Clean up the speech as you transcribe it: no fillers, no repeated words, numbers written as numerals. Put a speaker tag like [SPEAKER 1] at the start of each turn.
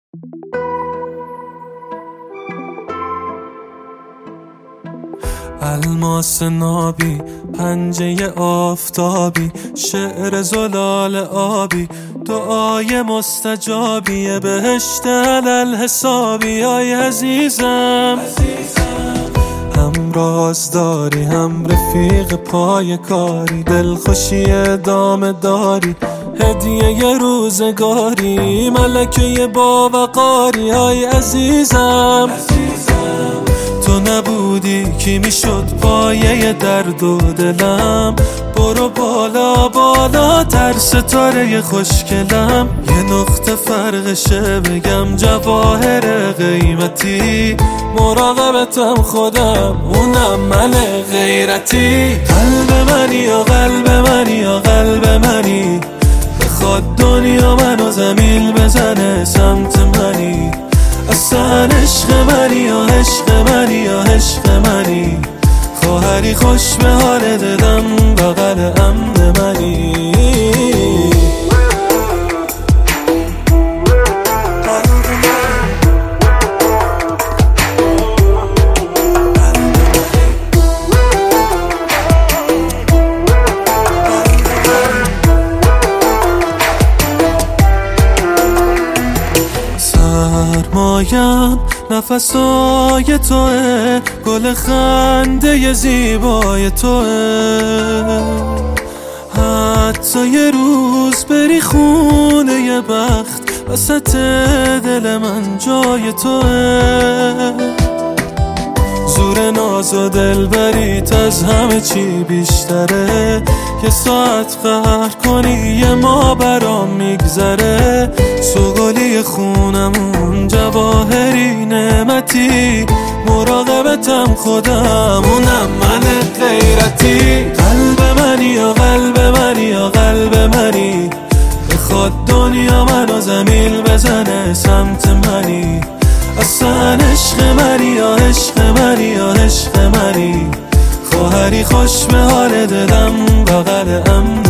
[SPEAKER 1] الماس نابی، پنجه آفتابی، شعر زلال آبی، دعای مستجابی، بهشت علل حسابی. آی عزیزم هم رازداری، هم رفیق پای کاری، دلخوشی ادامه داری، هدیه روزگاری، ملکه باوقاری. آی عزیزم تو نبودی کی میشد پایه درد و دلم. برو بالا بالاتر ستاره خوشگلم، یه نقطه فرقشه بگم جواهر قیمتی. مراقبتم خودم اونم من غیرتی. قلب منی یا قلب منی یا قلب منی، بخواد دنیا منو زمین بزنه سمت منی. اصلا عشق منی یا عشق منی یا عشق منی، خواهری خوش به حال دلم بغل امن منی. سرمایم نفسای توه، گل خنده زیبای توه. حتی یه روز بری خونه یه بخت، وسط دل من جای توه. زور ناز و دلبریت از همه چی بیشتره، یه ساعت قهر کنی یه ما برام میگذره. سوگلی خونمون جواهری نعمتی، مراقبتم خودم اونم من غیرتی. قلب منی یا قلب منی یا قلب منی، بخواد دنیا منو زمین بزنه سمت منی. اصلا عشق منی یا عشق منی یا عشق منی، خواهری خوش به حال دلم بغل امن